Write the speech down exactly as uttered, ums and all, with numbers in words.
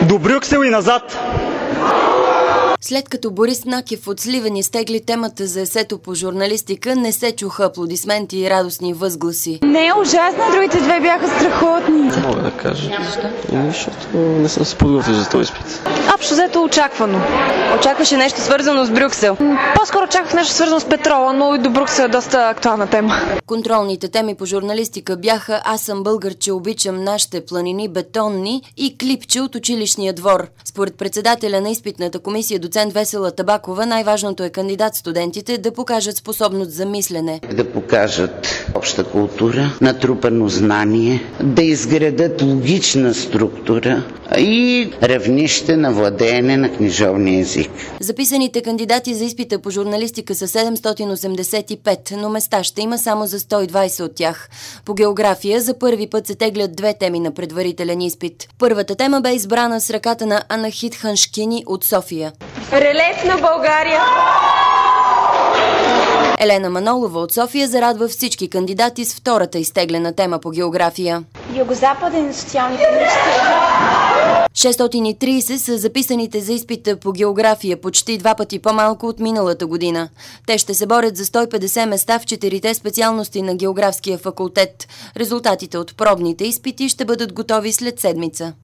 До Брюксел и назад! След като Борис Накев от Сливен изтегли темата за есето по журналистика, не се чуха аплодисменти и радостни възгласи. Не е ужасно, другите две бяха страхотни. Мога да кажа. Защо? Защото не съм се подготвил за този изпит. Общо взето очаквано. Очакваше нещо свързано с Брюксел. По-скоро очаквах нещо свързано с петрола, но и до Брюксел е доста актуална тема. Контролните теми по журналистика бяха "Аз съм българче, обичам нашите планини бетонни" и клипче от училищния двор. Според председателя на изпитната комисия доцент Весела Табакова, най-важното е кандидат-студентите да покажат способност за мислене. Да покажат обща култура, натрупано знание, да изградат логична структура и равнище на владеене на книжовния език. Записаните кандидати за изпита по журналистика са седемстотин осемдесет и пет, но места ще има само за сто и двайсет от тях. По география за първи път се теглят две теми на предварителен изпит. Първата тема бе избрана с ръката на Анахит Ханшкини от София. Релеф на България! Елена Манолова от София зарадва всички кандидати с втората изтеглена тема по география. Югозападен социално-икономически. шестстотин и трийсет са записаните за изпита по география, почти два пъти по-малко от миналата година. Те ще се борят за сто и петдесет места в четирите специалности на географския факултет. Резултатите от пробните изпити ще бъдат готови след седмица.